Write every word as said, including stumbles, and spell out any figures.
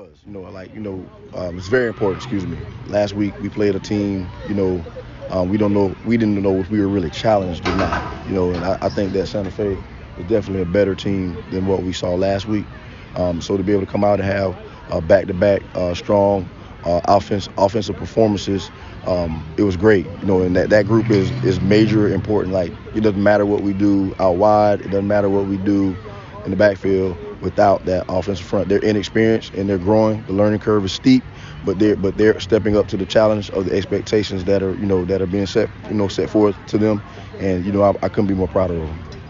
You know, like you know, um, it's very important. Excuse me. Last week we played a team. You know, um, we don't know. We didn't know if we were really challenged or not. You know, and I, I think that Santa Fe is definitely a better team than what we saw last week. Um, so to be able to come out and have uh, back-to-back uh, strong uh, offense offensive performances, um, it was great. You know, and that, that group is is major important. Like it doesn't matter what we do out wide. It doesn't matter what we do in the backfield without that offensive front. They're inexperienced and they're growing. The learning curve is steep, but they're but they're stepping up to the challenge of the expectations that are you know that are being set you know set forth to them. And you know I, I couldn't be more proud of them.